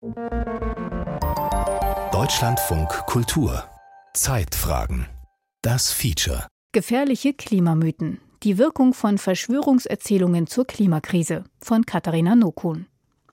Deutschlandfunk Kultur. Zeitfragen. Das Feature. Gefährliche Klimamythen. Die Wirkung von Verschwörungserzählungen zur Klimakrise von Katharina Nokun.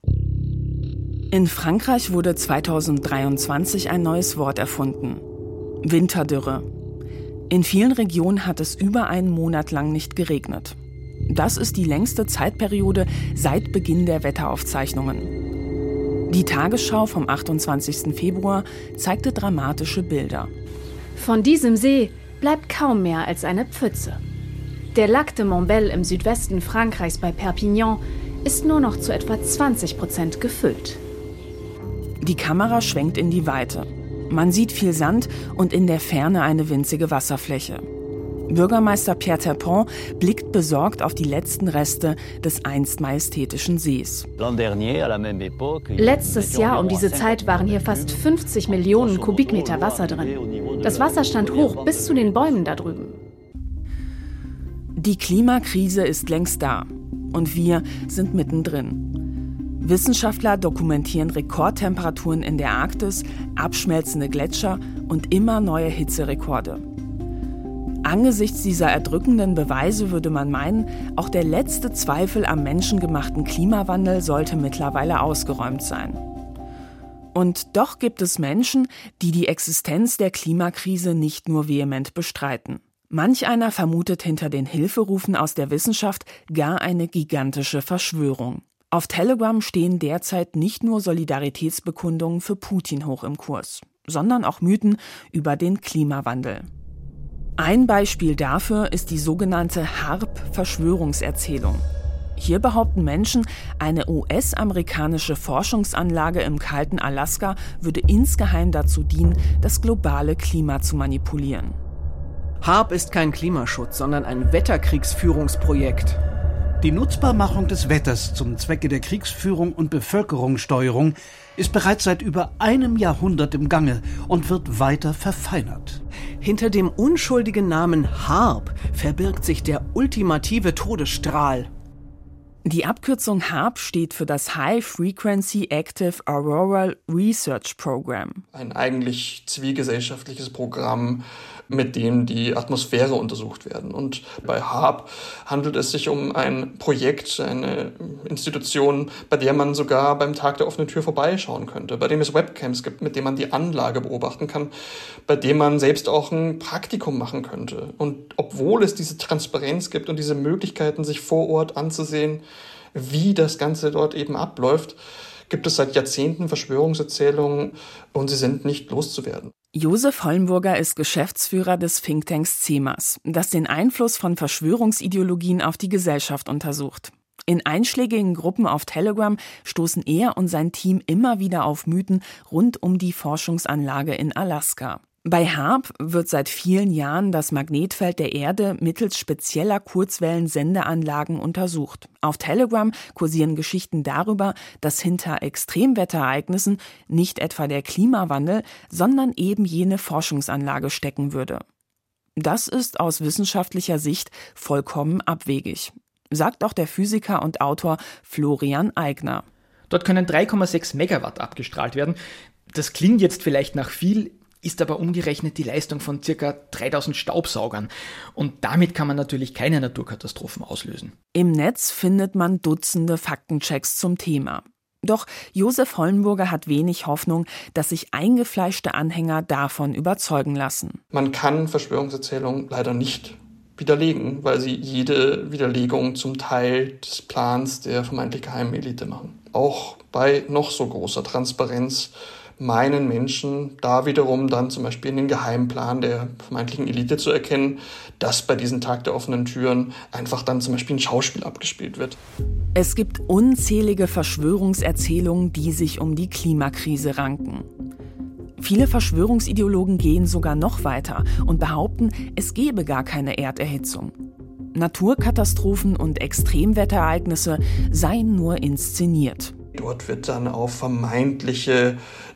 In Frankreich wurde 2023 ein neues Wort erfunden. Winterdürre. In vielen Regionen hat es über einen Monat lang nicht geregnet. Das ist die längste Zeitperiode seit Beginn der Wetteraufzeichnungen. Die Tagesschau vom 28. Februar zeigte dramatische Bilder. Von diesem See bleibt kaum mehr als eine Pfütze. Der Lac de Montbel im Südwesten Frankreichs bei Perpignan ist nur noch zu etwa 20% gefüllt. Die Kamera schwenkt in die Weite. Man sieht viel Sand und in der Ferne eine winzige Wasserfläche. Bürgermeister Pierre Terpon blickt besorgt auf die letzten Reste des einst majestätischen Sees. Letztes Jahr um diese Zeit waren hier fast 50 Millionen Kubikmeter Wasser drin. Das Wasser stand hoch bis zu den Bäumen da drüben. Die Klimakrise ist längst da und wir sind mittendrin. Wissenschaftler dokumentieren Rekordtemperaturen in der Arktis, abschmelzende Gletscher und immer neue Hitzerekorde. Angesichts dieser erdrückenden Beweise würde man meinen, auch der letzte Zweifel am menschengemachten Klimawandel sollte mittlerweile ausgeräumt sein. Und doch gibt es Menschen, die die Existenz der Klimakrise nicht nur vehement bestreiten. Manch einer vermutet hinter den Hilferufen aus der Wissenschaft gar eine gigantische Verschwörung. Auf Telegram stehen derzeit nicht nur Solidaritätsbekundungen für Putin hoch im Kurs, sondern auch Mythen über den Klimawandel. Ein Beispiel dafür ist die sogenannte HAARP-Verschwörungserzählung. Hier behaupten Menschen, eine US-amerikanische Forschungsanlage im kalten Alaska würde insgeheim dazu dienen, das globale Klima zu manipulieren. HAARP ist kein Klimaschutz, sondern ein Wetterkriegsführungsprojekt. Die Nutzbarmachung des Wetters zum Zwecke der Kriegsführung und Bevölkerungssteuerung ist bereits seit über einem Jahrhundert im Gange und wird weiter verfeinert. Hinter dem unschuldigen Namen HAARP verbirgt sich der ultimative Todesstrahl. Die Abkürzung HAARP steht für das High Frequency Active Auroral Research Program. Ein eigentlich zivilgesellschaftliches Programm, mit dem die Atmosphäre untersucht werden. Und bei HAARP handelt es sich um ein Projekt, eine Institution, bei der man sogar beim Tag der offenen Tür vorbeischauen könnte, bei dem es Webcams gibt, mit dem man die Anlage beobachten kann, bei dem man selbst auch ein Praktikum machen könnte. Und obwohl es diese Transparenz gibt und diese Möglichkeiten, sich vor Ort anzusehen, wie das Ganze dort eben abläuft, gibt es seit Jahrzehnten Verschwörungserzählungen und sie sind nicht loszuwerden. Josef Holmburger ist Geschäftsführer des Thinktanks CEMAS, das den Einfluss von Verschwörungsideologien auf die Gesellschaft untersucht. In einschlägigen Gruppen auf Telegram stoßen er und sein Team immer wieder auf Mythen rund um die Forschungsanlage in Alaska. Bei HAARP wird seit vielen Jahren das Magnetfeld der Erde mittels spezieller Kurzwellensendeanlagen untersucht. Auf Telegram kursieren Geschichten darüber, dass hinter Extremwetterereignissen nicht etwa der Klimawandel, sondern eben jene Forschungsanlage stecken würde. Das ist aus wissenschaftlicher Sicht vollkommen abwegig, sagt auch der Physiker und Autor Florian Eigner. Dort können 3,6 Megawatt abgestrahlt werden. Das klingt jetzt vielleicht nach viel, ist aber umgerechnet die Leistung von ca. 3000 Staubsaugern. Und damit kann man natürlich keine Naturkatastrophen auslösen. Im Netz findet man Dutzende Faktenchecks zum Thema. Doch Josef Holmburger hat wenig Hoffnung, dass sich eingefleischte Anhänger davon überzeugen lassen. Man kann Verschwörungserzählungen leider nicht widerlegen, weil sie jede Widerlegung zum Teil des Plans der vermeintlich geheimen Elite machen. Auch bei noch so großer Transparenz meinen Menschen da wiederum dann zum Beispiel in den Geheimplan der vermeintlichen Elite zu erkennen, dass bei diesem Tag der offenen Türen einfach dann zum Beispiel ein Schauspiel abgespielt wird. Es gibt unzählige Verschwörungserzählungen, die sich um die Klimakrise ranken. Viele Verschwörungsideologen gehen sogar noch weiter und behaupten, es gebe gar keine Erderhitzung. Naturkatastrophen und Extremwetterereignisse seien nur inszeniert. Dort wird dann auf vermeintliche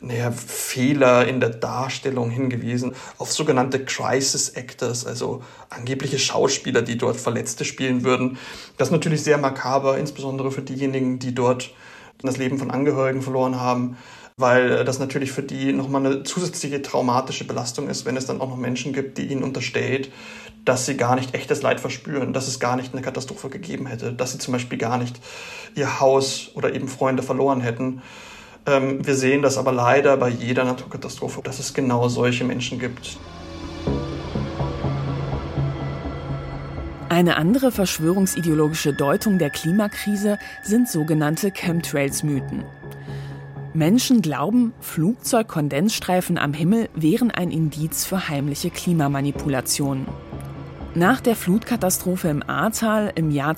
Fehler in der Darstellung hingewiesen, auf sogenannte Crisis Actors, also angebliche Schauspieler, die dort Verletzte spielen würden. Das ist natürlich sehr makaber, insbesondere für diejenigen, die dort das Leben von Angehörigen verloren haben. weil das natürlich für die nochmal eine zusätzliche traumatische Belastung ist, wenn es dann auch noch Menschen gibt, die ihnen unterstellt, dass sie gar nicht echtes Leid verspüren, dass es gar nicht eine Katastrophe gegeben hätte, dass sie zum Beispiel gar nicht ihr Haus oder eben Freunde verloren hätten. Wir sehen das aber leider bei jeder Naturkatastrophe, dass es genau solche Menschen gibt. Eine andere verschwörungsideologische Deutung der Klimakrise sind sogenannte Chemtrails-Mythen. Menschen glauben, Flugzeugkondensstreifen am Himmel wären ein Indiz für heimliche Klimamanipulationen. Nach der Flutkatastrophe im Ahrtal im Jahr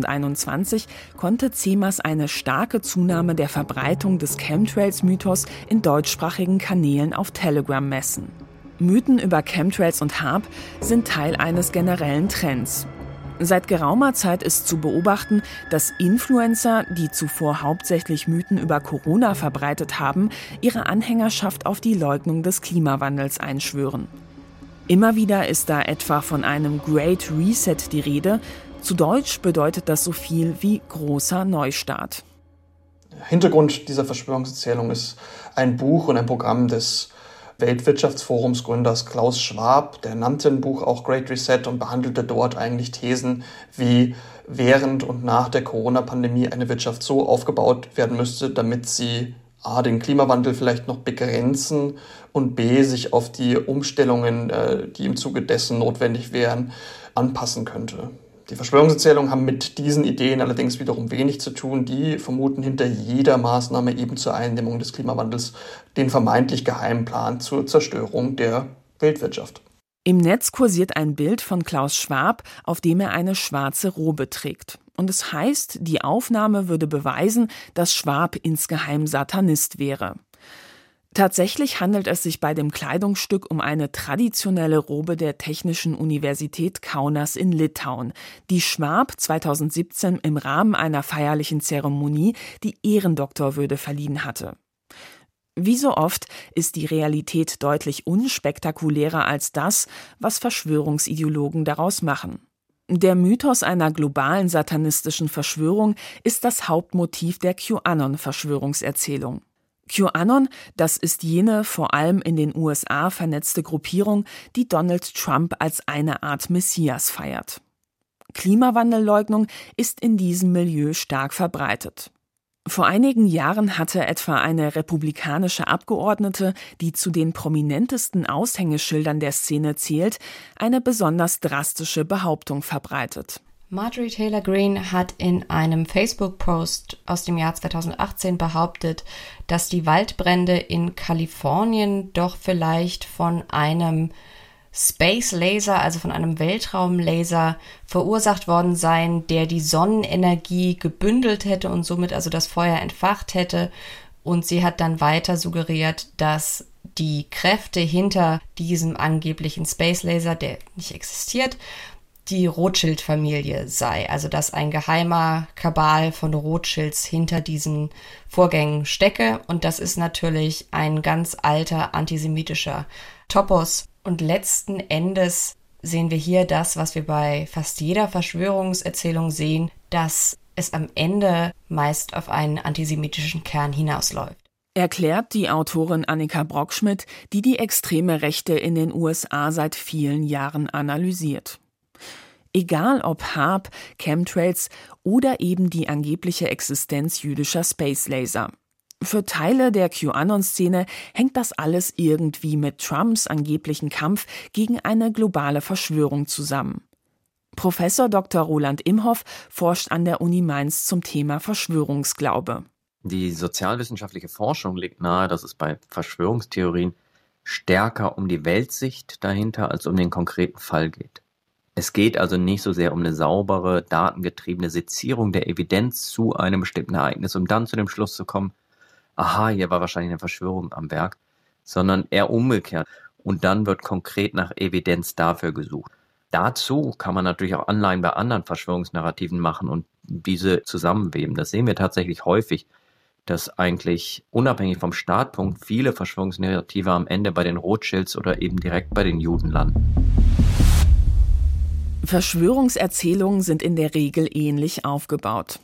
2021 konnte CEMAS eine starke Zunahme der Verbreitung des Chemtrails-Mythos in deutschsprachigen Kanälen auf Telegram messen. Mythen über Chemtrails und HAARP sind Teil eines generellen Trends. Seit geraumer Zeit ist zu beobachten, dass Influencer, die zuvor hauptsächlich Mythen über Corona verbreitet haben, ihre Anhängerschaft auf die Leugnung des Klimawandels einschwören. Immer wieder ist da etwa von einem Great Reset die Rede. Zu Deutsch bedeutet das so viel wie großer Neustart. Hintergrund dieser Verschwörungserzählung ist ein Buch und ein Programm des Weltwirtschaftsforumsgründers Klaus Schwab. Der nannte ein Buch auch Great Reset und behandelte dort eigentlich Thesen, wie während und nach der Corona-Pandemie eine Wirtschaft so aufgebaut werden müsste, damit sie A, den Klimawandel vielleicht noch begrenzen und B, sich auf die Umstellungen, die im Zuge dessen notwendig wären, anpassen könnte. Die Verschwörungserzählungen haben mit diesen Ideen allerdings wiederum wenig zu tun. Die vermuten hinter jeder Maßnahme eben zur Eindämmung des Klimawandels den vermeintlich geheimen Plan zur Zerstörung der Weltwirtschaft. Im Netz kursiert ein Bild von Klaus Schwab, auf dem er eine schwarze Robe trägt. Und es heißt, die Aufnahme würde beweisen, dass Schwab insgeheim Satanist wäre. Tatsächlich handelt es sich bei dem Kleidungsstück um eine traditionelle Robe der Technischen Universität Kaunas in Litauen, die Schwab 2017 im Rahmen einer feierlichen Zeremonie die Ehrendoktorwürde verliehen hatte. Wie so oft ist die Realität deutlich unspektakulärer als das, was Verschwörungsideologen daraus machen. Der Mythos einer globalen satanistischen Verschwörung ist das Hauptmotiv der QAnon-Verschwörungserzählung. QAnon, das ist jene vor allem in den USA vernetzte Gruppierung, die Donald Trump als eine Art Messias feiert. Klimawandelleugnung ist in diesem Milieu stark verbreitet. Vor einigen Jahren hatte etwa eine republikanische Abgeordnete, die zu den prominentesten Aushängeschildern der Szene zählt, eine besonders drastische Behauptung verbreitet. Marjorie Taylor Greene hat in einem Facebook-Post aus dem Jahr 2018 behauptet, dass die Waldbrände in Kalifornien doch vielleicht von einem Space Laser, also von einem Weltraumlaser, verursacht worden seien, der die Sonnenenergie gebündelt hätte und somit also das Feuer entfacht hätte. Und sie hat dann weiter suggeriert, dass die Kräfte hinter diesem angeblichen Space Laser, der nicht existiert, die Rothschild-Familie sei, also dass ein geheimer Kabal von Rothschilds hinter diesen Vorgängen stecke. Und das ist natürlich ein ganz alter antisemitischer Topos. Und letzten Endes sehen wir hier das, was wir bei fast jeder Verschwörungserzählung sehen, dass es am Ende meist auf einen antisemitischen Kern hinausläuft. Erklärt die Autorin Annika Brockschmidt, die die extreme Rechte in den USA seit vielen Jahren analysiert. Egal ob HAARP, Chemtrails oder eben die angebliche Existenz jüdischer Space Laser. Für Teile der QAnon-Szene hängt das alles irgendwie mit Trumps angeblichen Kampf gegen eine globale Verschwörung zusammen. Professor Dr. Roland Imhoff forscht an der Uni Mainz zum Thema Verschwörungsglaube. Die sozialwissenschaftliche Forschung legt nahe, dass es bei Verschwörungstheorien stärker um die Weltsicht dahinter als um den konkreten Fall geht. Es geht also nicht so sehr um eine saubere, datengetriebene Sezierung der Evidenz zu einem bestimmten Ereignis, um dann zu dem Schluss zu kommen, aha, hier war wahrscheinlich eine Verschwörung am Werk, sondern eher umgekehrt. Und dann wird konkret nach Evidenz dafür gesucht. Dazu kann man natürlich auch Anleihen bei anderen Verschwörungsnarrativen machen und diese zusammenweben. Das sehen wir tatsächlich häufig, dass eigentlich unabhängig vom Startpunkt viele Verschwörungsnarrative am Ende bei den Rothschilds oder eben direkt bei den Juden landen. Verschwörungserzählungen sind in der Regel ähnlich aufgebaut.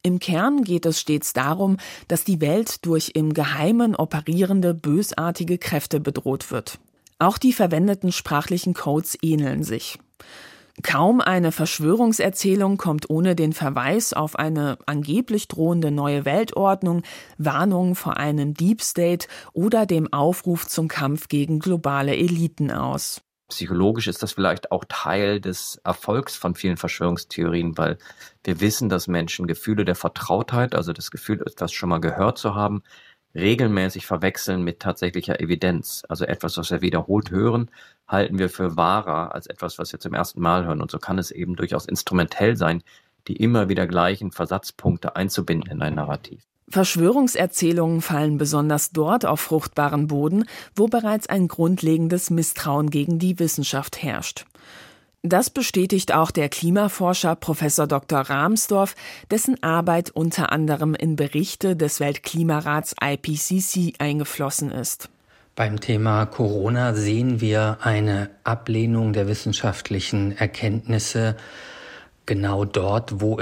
Im Kern geht es stets darum, dass die Welt durch im Geheimen operierende bösartige Kräfte bedroht wird. Auch die verwendeten sprachlichen Codes ähneln sich. Kaum eine Verschwörungserzählung kommt ohne den Verweis auf eine angeblich drohende neue Weltordnung, Warnung vor einem Deep State oder dem Aufruf zum Kampf gegen globale Eliten aus. Psychologisch ist das vielleicht auch Teil des Erfolgs von vielen Verschwörungstheorien, weil wir wissen, dass Menschen Gefühle der Vertrautheit, also das Gefühl, etwas schon mal gehört zu haben, regelmäßig verwechseln mit tatsächlicher Evidenz. Also etwas, was wir wiederholt hören, halten wir für wahrer als etwas, was wir zum ersten Mal hören. Und so kann es eben durchaus instrumentell sein, die immer wieder gleichen Versatzpunkte einzubinden in ein Narrativ. Verschwörungserzählungen fallen besonders dort auf fruchtbaren Boden, wo bereits ein grundlegendes Misstrauen gegen die Wissenschaft herrscht. Das bestätigt auch der Klimaforscher Prof. Dr. Rahmsdorf, dessen Arbeit unter anderem in Berichte des Weltklimarats IPCC eingeflossen ist. Beim Thema Corona sehen wir eine Ablehnung der wissenschaftlichen Erkenntnisse genau dort, wo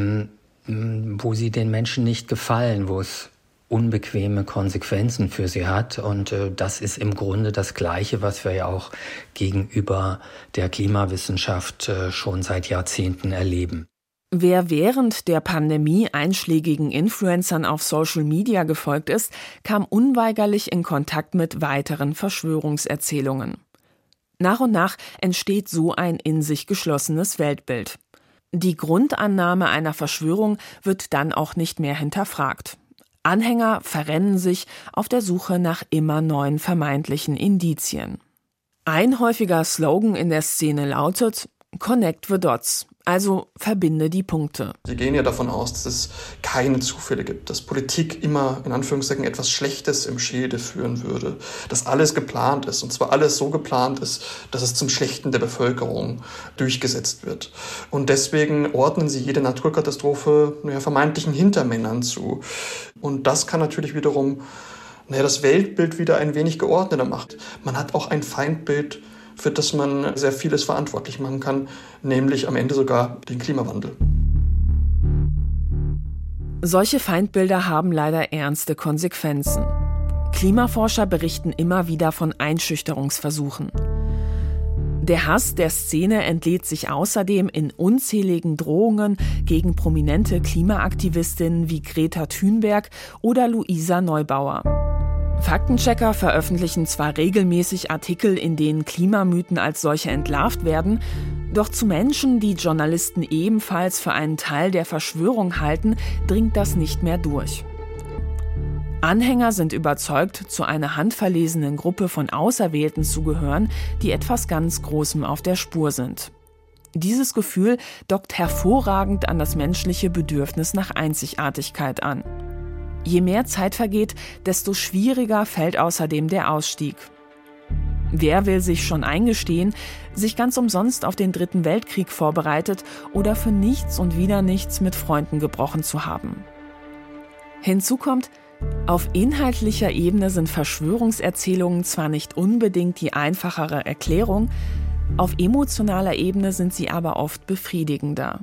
sie den Menschen nicht gefallen, wo es unbequeme Konsequenzen für sie hat. Und das ist im Grunde das Gleiche, was wir ja auch gegenüber der Klimawissenschaft schon seit Jahrzehnten erleben. Wer während der Pandemie einschlägigen Influencern auf Social Media gefolgt ist, kam unweigerlich in Kontakt mit weiteren Verschwörungserzählungen. Nach und nach entsteht so ein in sich geschlossenes Weltbild. Die Grundannahme einer Verschwörung wird dann auch nicht mehr hinterfragt. Anhänger verrennen sich auf der Suche nach immer neuen vermeintlichen Indizien. Ein häufiger Slogan in der Szene lautet „Connect the Dots", also verbinde die Punkte. Sie gehen ja davon aus, dass es keine Zufälle gibt, dass Politik immer, in Anführungszeichen, etwas Schlechtes im Schilde führen würde, dass alles geplant ist, und zwar alles so geplant ist, dass es zum Schlechten der Bevölkerung durchgesetzt wird. Und deswegen ordnen sie jede Naturkatastrophe vermeintlichen Hintermännern zu. Und das kann natürlich wiederum das Weltbild wieder ein wenig geordneter machen. Man hat auch ein Feindbild, für das man sehr vieles verantwortlich machen kann, nämlich am Ende sogar den Klimawandel. Solche Feindbilder haben leider ernste Konsequenzen. Klimaforscher berichten immer wieder von Einschüchterungsversuchen. Der Hass der Szene entlädt sich außerdem in unzähligen Drohungen gegen prominente Klimaaktivistinnen wie Greta Thunberg oder Luisa Neubauer. Faktenchecker veröffentlichen zwar regelmäßig Artikel, in denen Klimamythen als solche entlarvt werden, doch zu Menschen, die Journalisten ebenfalls für einen Teil der Verschwörung halten, dringt das nicht mehr durch. Anhänger sind überzeugt, zu einer handverlesenen Gruppe von Auserwählten zu gehören, die etwas ganz Großem auf der Spur sind. Dieses Gefühl dockt hervorragend an das menschliche Bedürfnis nach Einzigartigkeit an. Je mehr Zeit vergeht, desto schwieriger fällt außerdem der Ausstieg. Wer will sich schon eingestehen, sich ganz umsonst auf den 3. Weltkrieg vorbereitet oder für nichts und wieder nichts mit Freunden gebrochen zu haben? Hinzu kommt, auf inhaltlicher Ebene sind Verschwörungserzählungen zwar nicht unbedingt die einfachere Erklärung, auf emotionaler Ebene sind sie aber oft befriedigender.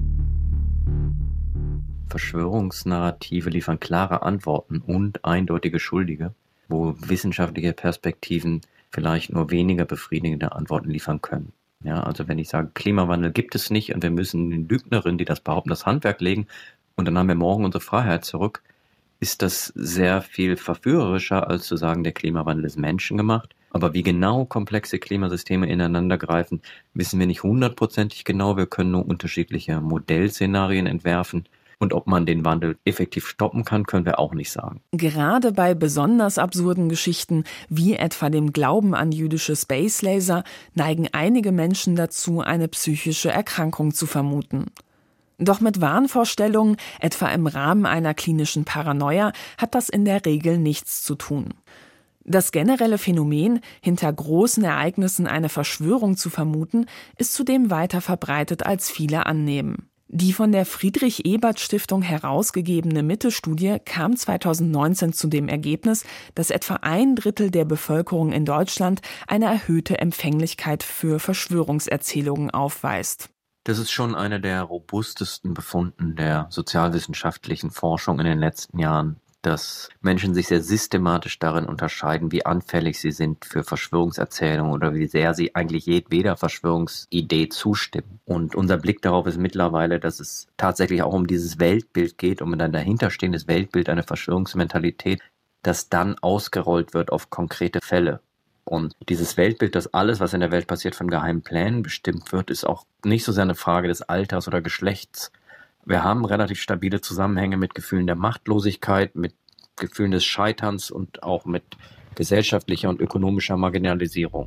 Verschwörungsnarrative liefern klare Antworten und eindeutige Schuldige, wo wissenschaftliche Perspektiven vielleicht nur weniger befriedigende Antworten liefern können. Ja, also wenn ich sage, Klimawandel gibt es nicht und wir müssen den Lügnerinnen, die das behaupten, das Handwerk legen und dann haben wir morgen unsere Freiheit zurück, ist das sehr viel verführerischer, als zu sagen, der Klimawandel ist menschengemacht. Aber wie genau komplexe Klimasysteme ineinander greifen, wissen wir nicht 100% genau. Wir können nur unterschiedliche Modellszenarien entwerfen. Und ob man den Wandel effektiv stoppen kann, können wir auch nicht sagen. Gerade bei besonders absurden Geschichten, wie etwa dem Glauben an jüdische Space Laser, neigen einige Menschen dazu, eine psychische Erkrankung zu vermuten. Doch mit Wahnvorstellungen, etwa im Rahmen einer klinischen Paranoia, hat das in der Regel nichts zu tun. Das generelle Phänomen, hinter großen Ereignissen eine Verschwörung zu vermuten, ist zudem weiter verbreitet, als viele annehmen. Die von der Friedrich-Ebert-Stiftung herausgegebene Mitte-Studie kam 2019 zu dem Ergebnis, dass etwa 1/3 der Bevölkerung in Deutschland eine erhöhte Empfänglichkeit für Verschwörungserzählungen aufweist. Das ist schon einer der robustesten Befunden der sozialwissenschaftlichen Forschung in den letzten Jahren, dass Menschen sich sehr systematisch darin unterscheiden, wie anfällig sie sind für Verschwörungserzählungen oder wie sehr sie eigentlich jedweder Verschwörungsidee zustimmen. Und unser Blick darauf ist mittlerweile, dass es tatsächlich auch um dieses Weltbild geht, um ein dahinterstehendes Weltbild, eine Verschwörungsmentalität, das dann ausgerollt wird auf konkrete Fälle. Und dieses Weltbild, dass alles, was in der Welt passiert, von geheimen Plänen bestimmt wird, ist auch nicht so sehr eine Frage des Alters oder Geschlechts. Wir haben relativ stabile Zusammenhänge mit Gefühlen der Machtlosigkeit, mit Gefühlen des Scheiterns und auch mit gesellschaftlicher und ökonomischer Marginalisierung.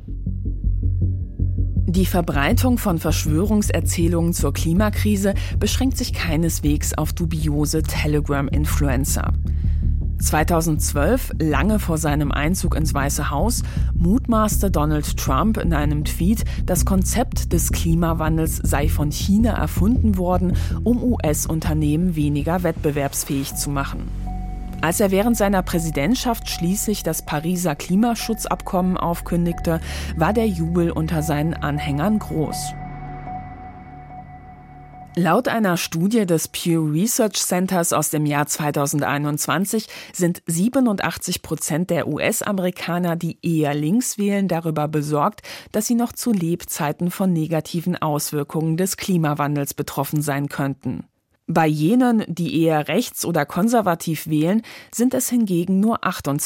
Die Verbreitung von Verschwörungserzählungen zur Klimakrise beschränkt sich keineswegs auf dubiose Telegram-Influencer. 2012, lange vor seinem Einzug ins Weiße Haus, mutmaßte Donald Trump in einem Tweet, das Konzept des Klimawandels sei von China erfunden worden, um US-Unternehmen weniger wettbewerbsfähig zu machen. Als er während seiner Präsidentschaft schließlich das Pariser Klimaschutzabkommen aufkündigte, war der Jubel unter seinen Anhängern groß. Laut einer Studie des Pew Research Centers aus dem Jahr 2021 sind 87% der US-Amerikaner, die eher links wählen, darüber besorgt, dass sie noch zu Lebzeiten von negativen Auswirkungen des Klimawandels betroffen sein könnten. Bei jenen, die eher rechts oder konservativ wählen, sind es hingegen nur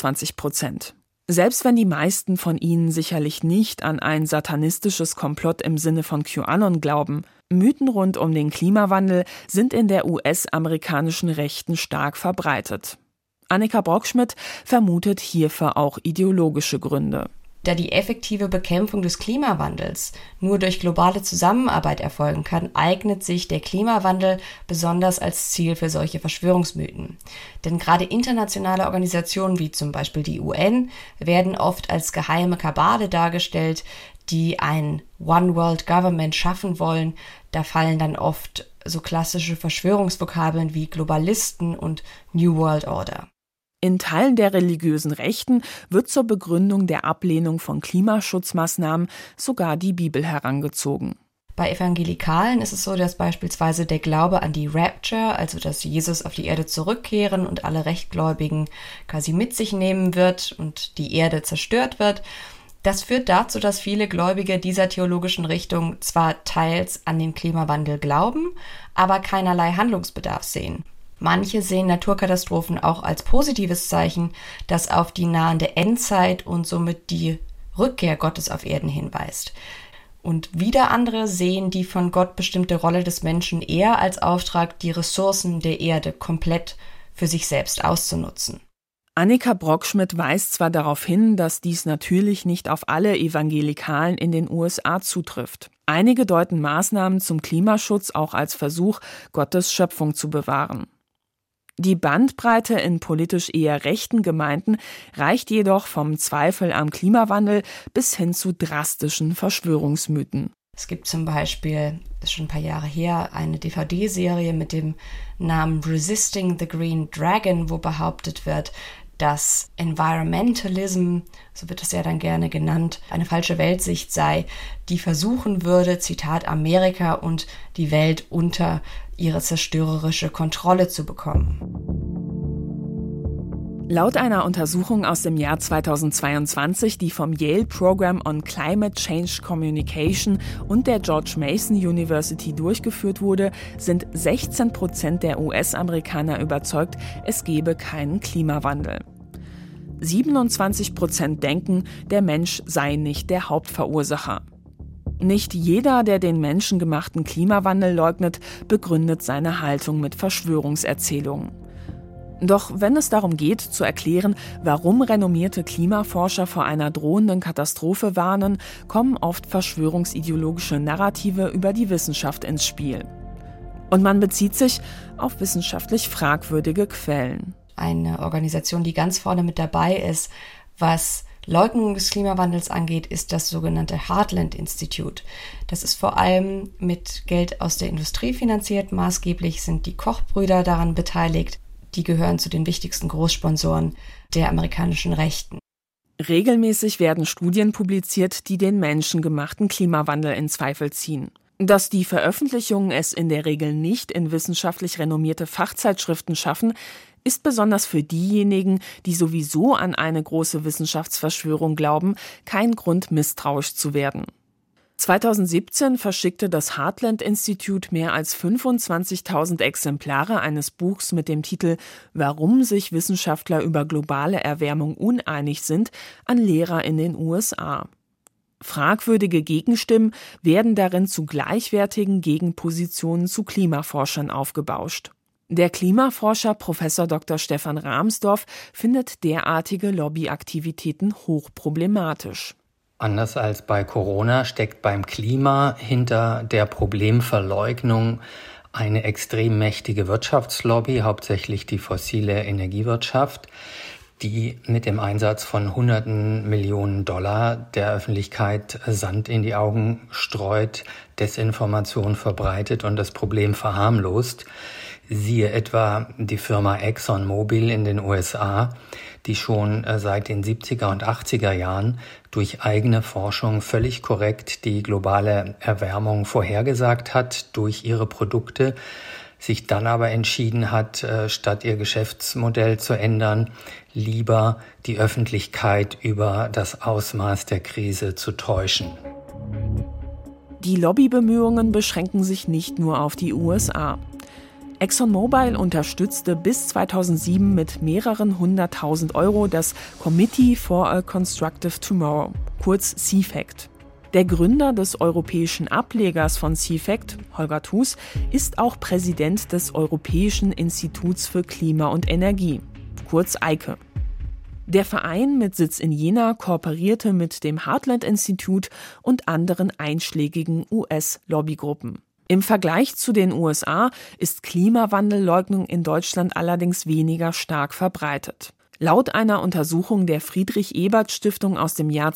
28%. Selbst wenn die meisten von ihnen sicherlich nicht an ein satanistisches Komplott im Sinne von QAnon glauben, Mythen rund um den Klimawandel sind in der US-amerikanischen Rechten stark verbreitet. Annika Brockschmidt vermutet hierfür auch ideologische Gründe. Da die effektive Bekämpfung des Klimawandels nur durch globale Zusammenarbeit erfolgen kann, eignet sich der Klimawandel besonders als Ziel für solche Verschwörungsmythen. Denn gerade internationale Organisationen wie zum Beispiel die UN werden oft als geheime Kabale dargestellt, die ein One World Government schaffen wollen. Da fallen dann oft so klassische Verschwörungsvokabeln wie Globalisten und New World Order. In Teilen der religiösen Rechten wird zur Begründung der Ablehnung von Klimaschutzmaßnahmen sogar die Bibel herangezogen. Bei Evangelikalen ist es so, dass beispielsweise der Glaube an die Rapture, also dass Jesus auf die Erde zurückkehren und alle Rechtgläubigen quasi mit sich nehmen wird und die Erde zerstört wird, das führt dazu, dass viele Gläubige dieser theologischen Richtung zwar teils an den Klimawandel glauben, aber keinerlei Handlungsbedarf sehen. Manche sehen Naturkatastrophen auch als positives Zeichen, das auf die nahende Endzeit und somit die Rückkehr Gottes auf Erden hinweist. Und wieder andere sehen die von Gott bestimmte Rolle des Menschen eher als Auftrag, die Ressourcen der Erde komplett für sich selbst auszunutzen. Annika Brockschmidt weist zwar darauf hin, dass dies natürlich nicht auf alle Evangelikalen in den USA zutrifft. Einige deuten Maßnahmen zum Klimaschutz auch als Versuch, Gottes Schöpfung zu bewahren. Die Bandbreite in politisch eher rechten Gemeinden reicht jedoch vom Zweifel am Klimawandel bis hin zu drastischen Verschwörungsmythen. Es gibt zum Beispiel, das ist schon ein paar Jahre her, eine DVD-Serie mit dem Namen Resisting the Green Dragon, wo behauptet wird, dass Environmentalism, so wird es ja dann gerne genannt, eine falsche Weltsicht sei, die versuchen würde, Zitat, Amerika und die Welt unter ihre zerstörerische Kontrolle zu bekommen. Laut einer Untersuchung aus dem Jahr 2022, die vom Yale Program on Climate Change Communication und der George Mason University durchgeführt wurde, sind 16% der US-Amerikaner überzeugt, es gebe keinen Klimawandel. 27% denken, der Mensch sei nicht der Hauptverursacher. Nicht jeder, der den menschengemachten Klimawandel leugnet, begründet seine Haltung mit Verschwörungserzählungen. Doch wenn es darum geht, zu erklären, warum renommierte Klimaforscher vor einer drohenden Katastrophe warnen, kommen oft verschwörungsideologische Narrative über die Wissenschaft ins Spiel. Und man bezieht sich auf wissenschaftlich fragwürdige Quellen. Eine Organisation, die ganz vorne mit dabei ist, was Leugnung des Klimawandels angeht, ist das sogenannte Heartland Institute. Das ist vor allem mit Geld aus der Industrie finanziert. Maßgeblich sind die Koch-Brüder daran beteiligt. Die gehören zu den wichtigsten Großsponsoren der amerikanischen Rechten. Regelmäßig werden Studien publiziert, die den menschengemachten Klimawandel in Zweifel ziehen. Dass die Veröffentlichungen es in der Regel nicht in wissenschaftlich renommierte Fachzeitschriften schaffen, ist besonders für diejenigen, die sowieso an eine große Wissenschaftsverschwörung glauben, kein Grund, misstrauisch zu werden. 2017 verschickte das Heartland Institute mehr als 25.000 Exemplare eines Buchs mit dem Titel »Warum sich Wissenschaftler über globale Erwärmung uneinig sind« an Lehrer in den USA. Fragwürdige Gegenstimmen werden darin zu gleichwertigen Gegenpositionen zu Klimaforschern aufgebauscht. Der Klimaforscher Prof. Dr. Stefan Rahmsdorf findet derartige Lobbyaktivitäten hochproblematisch. Anders als bei Corona steckt beim Klima hinter der Problemverleugnung eine extrem mächtige Wirtschaftslobby, hauptsächlich die fossile Energiewirtschaft, die mit dem Einsatz von Hunderten Millionen Dollar der Öffentlichkeit Sand in die Augen streut, Desinformation verbreitet und das Problem verharmlost. Siehe etwa die Firma ExxonMobil in den USA, die schon seit den 70er und 80er Jahren durch eigene Forschung völlig korrekt die globale Erwärmung vorhergesagt hat durch ihre Produkte, sich dann aber entschieden hat, statt ihr Geschäftsmodell zu ändern, lieber die Öffentlichkeit über das Ausmaß der Krise zu täuschen. Die Lobbybemühungen beschränken sich nicht nur auf die USA. ExxonMobil unterstützte bis 2007 mit mehreren 100.000 € das Committee for a Constructive Tomorrow, kurz CFACT. Der Gründer des europäischen Ablegers von CFACT, Holger Thus, ist auch Präsident des Europäischen Instituts für Klima und Energie, kurz EIKE. Der Verein mit Sitz in Jena kooperierte mit dem Heartland Institute und anderen einschlägigen US-Lobbygruppen. Im Vergleich zu den USA ist Klimawandelleugnung in Deutschland allerdings weniger stark verbreitet. Laut einer Untersuchung der Friedrich-Ebert-Stiftung aus dem Jahr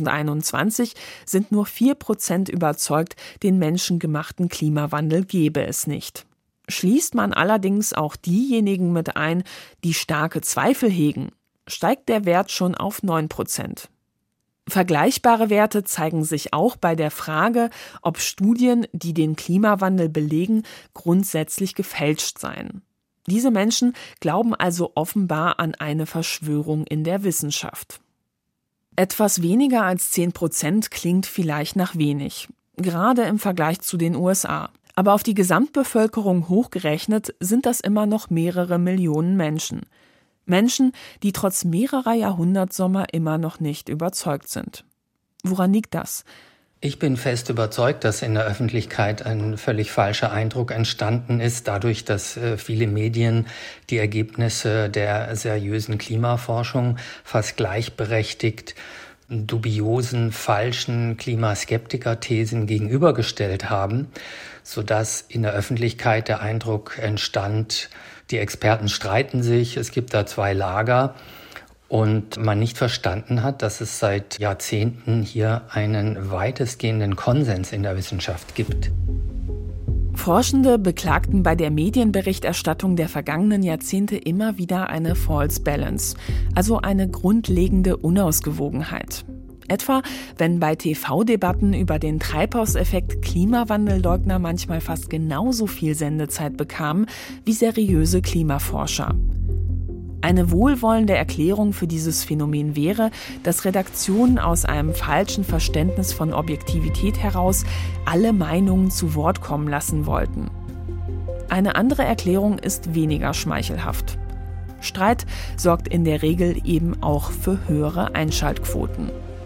2021 sind nur 4% überzeugt, den menschengemachten Klimawandel gebe es nicht. Schließt man allerdings auch diejenigen mit ein, die starke Zweifel hegen, steigt der Wert schon auf 9%. Vergleichbare Werte zeigen sich auch bei der Frage, ob Studien, die den Klimawandel belegen, grundsätzlich gefälscht seien. Diese Menschen glauben also offenbar an eine Verschwörung in der Wissenschaft. Etwas weniger als 10% klingt vielleicht nach wenig, gerade im Vergleich zu den USA. Aber auf die Gesamtbevölkerung hochgerechnet sind das immer noch mehrere Millionen Menschen. Menschen, die trotz mehrerer Jahrhundertsommer immer noch nicht überzeugt sind. Woran liegt das? Ich bin fest überzeugt, dass in der Öffentlichkeit ein völlig falscher Eindruck entstanden ist, dadurch, dass viele Medien die Ergebnisse der seriösen Klimaforschung fast gleichberechtigt dubiosen, falschen Klimaskeptiker-Thesen gegenübergestellt haben, sodass in der Öffentlichkeit der Eindruck entstand, die Experten streiten sich, es gibt da zwei Lager und man nicht verstanden hat, dass es seit Jahrzehnten hier einen weitestgehenden Konsens in der Wissenschaft gibt. Forschende beklagten bei der Medienberichterstattung der vergangenen Jahrzehnte immer wieder eine False Balance, also eine grundlegende Unausgewogenheit. Etwa, wenn bei TV-Debatten über den Treibhauseffekt Klimawandelleugner manchmal fast genauso viel Sendezeit bekamen wie seriöse Klimaforscher. Eine wohlwollende Erklärung für dieses Phänomen wäre, dass Redaktionen aus einem falschen Verständnis von Objektivität heraus alle Meinungen zu Wort kommen lassen wollten. Eine andere Erklärung ist weniger schmeichelhaft. Streit sorgt in der Regel eben auch für höhere Einschaltquoten.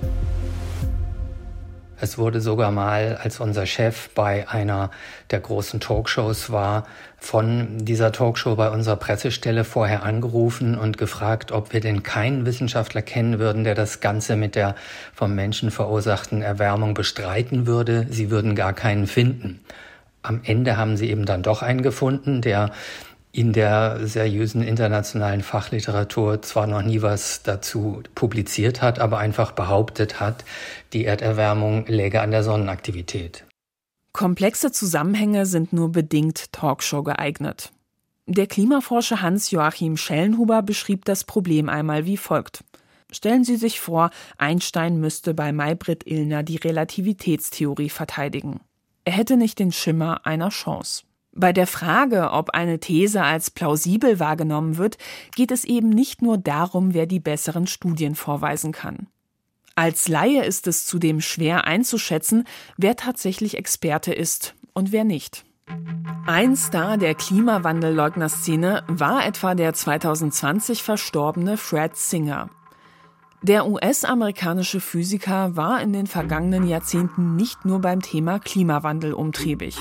Es wurde sogar mal, als unser Chef bei einer der großen Talkshows war, von dieser Talkshow bei unserer Pressestelle vorher angerufen und gefragt, ob wir denn keinen Wissenschaftler kennen würden, der das Ganze mit der vom Menschen verursachten Erwärmung bestreiten würde. Sie würden gar keinen finden. Am Ende haben sie eben dann doch einen gefunden, der in der seriösen internationalen Fachliteratur zwar noch nie was dazu publiziert hat, aber einfach behauptet hat, die Erderwärmung läge an der Sonnenaktivität. Komplexe Zusammenhänge sind nur bedingt Talkshow geeignet. Der Klimaforscher Hans-Joachim Schellenhuber beschrieb das Problem einmal wie folgt. Stellen Sie sich vor, Einstein müsste bei Maybrit Illner die Relativitätstheorie verteidigen. Er hätte nicht den Schimmer einer Chance. Bei der Frage, ob eine These als plausibel wahrgenommen wird, geht es eben nicht nur darum, wer die besseren Studien vorweisen kann. Als Laie ist es zudem schwer einzuschätzen, wer tatsächlich Experte ist und wer nicht. Ein Star der Klimawandelleugnerszene war etwa der 2020 verstorbene Fred Singer. Der US-amerikanische Physiker war in den vergangenen Jahrzehnten nicht nur beim Thema Klimawandel umtriebig.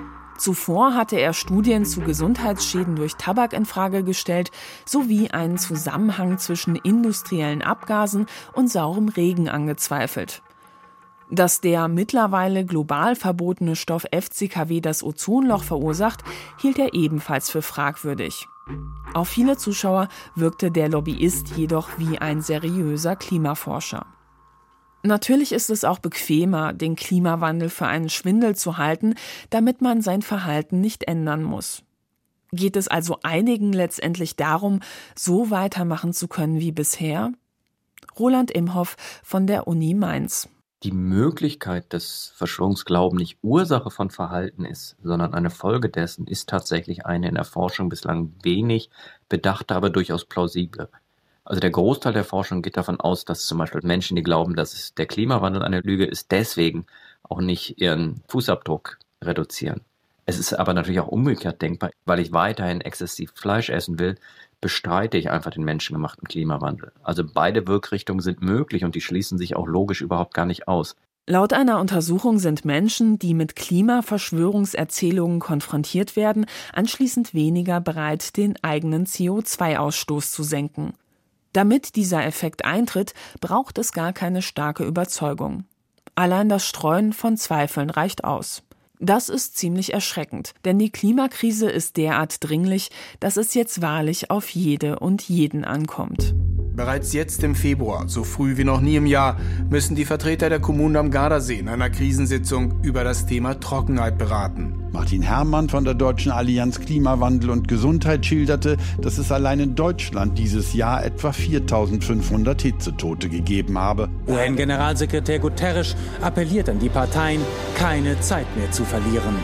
Zuvor hatte er Studien zu Gesundheitsschäden durch Tabak in Frage gestellt, sowie einen Zusammenhang zwischen industriellen Abgasen und saurem Regen angezweifelt. Dass der mittlerweile global verbotene Stoff FCKW das Ozonloch verursacht, hielt er ebenfalls für fragwürdig. Auf viele Zuschauer wirkte der Lobbyist jedoch wie ein seriöser Klimaforscher. Natürlich ist es auch bequemer, den Klimawandel für einen Schwindel zu halten, damit man sein Verhalten nicht ändern muss. Geht es also einigen letztendlich darum, so weitermachen zu können wie bisher? Roland Imhoff von der Uni Mainz. Die Möglichkeit, dass Verschwörungsglauben nicht Ursache von Verhalten ist, sondern eine Folge dessen, ist tatsächlich eine in der Forschung bislang wenig bedachte, aber durchaus plausible. Also der Großteil der Forschung geht davon aus, dass zum Beispiel Menschen, die glauben, dass der Klimawandel eine Lüge ist, deswegen auch nicht ihren Fußabdruck reduzieren. Es ist aber natürlich auch umgekehrt denkbar, weil ich weiterhin exzessiv Fleisch essen will, bestreite ich einfach den menschengemachten Klimawandel. Also beide Wirkrichtungen sind möglich und die schließen sich auch logisch überhaupt gar nicht aus. Laut einer Untersuchung sind Menschen, die mit Klimaverschwörungserzählungen konfrontiert werden, anschließend weniger bereit, den eigenen CO2-Ausstoß zu senken. Damit dieser Effekt eintritt, braucht es gar keine starke Überzeugung. Allein das Streuen von Zweifeln reicht aus. Das ist ziemlich erschreckend, denn die Klimakrise ist derart dringlich, dass es jetzt wahrlich auf jede und jeden ankommt. Bereits jetzt im Februar, so früh wie noch nie im Jahr, müssen die Vertreter der Kommunen am Gardasee in einer Krisensitzung über das Thema Trockenheit beraten. Martin Herrmann von der Deutschen Allianz Klimawandel und Gesundheit schilderte, dass es allein in Deutschland dieses Jahr etwa 4.500 Hitzetote gegeben habe. UN-Generalsekretär Guterres appelliert an die Parteien, keine Zeit mehr zu verlieren.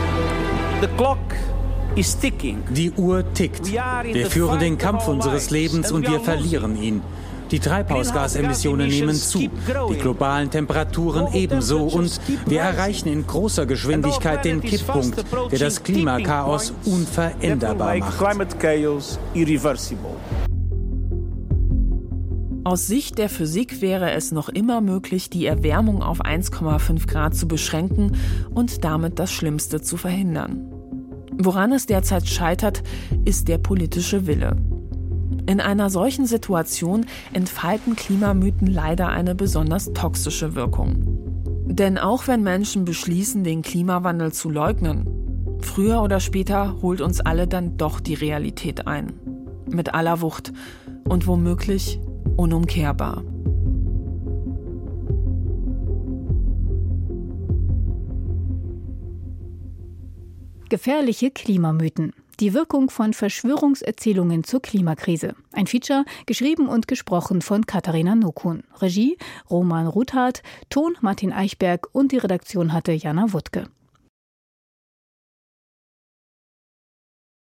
Die Uhr tickt. Wir führen den Kampf unseres Lebens und wir verlieren ihn. Die Treibhausgasemissionen nehmen zu, die globalen Temperaturen ebenso und wir erreichen in großer Geschwindigkeit den Kipppunkt, der das Klimakaos unveränderbar macht. Aus Sicht der Physik wäre es noch immer möglich, die Erwärmung auf 1,5 Grad zu beschränken und damit das Schlimmste zu verhindern. Woran es derzeit scheitert, ist der politische Wille. In einer solchen Situation entfalten Klimamythen leider eine besonders toxische Wirkung. Denn auch wenn Menschen beschließen, den Klimawandel zu leugnen, früher oder später holt uns alle dann doch die Realität ein. Mit aller Wucht und womöglich unumkehrbar. Gefährliche Klimamythen. Die Wirkung von Verschwörungserzählungen zur Klimakrise. Ein Feature, geschrieben und gesprochen von Katharina Nokun. Regie Roman Ruthardt, Ton Martin Eichberg und die Redaktion hatte Jana Wuttke.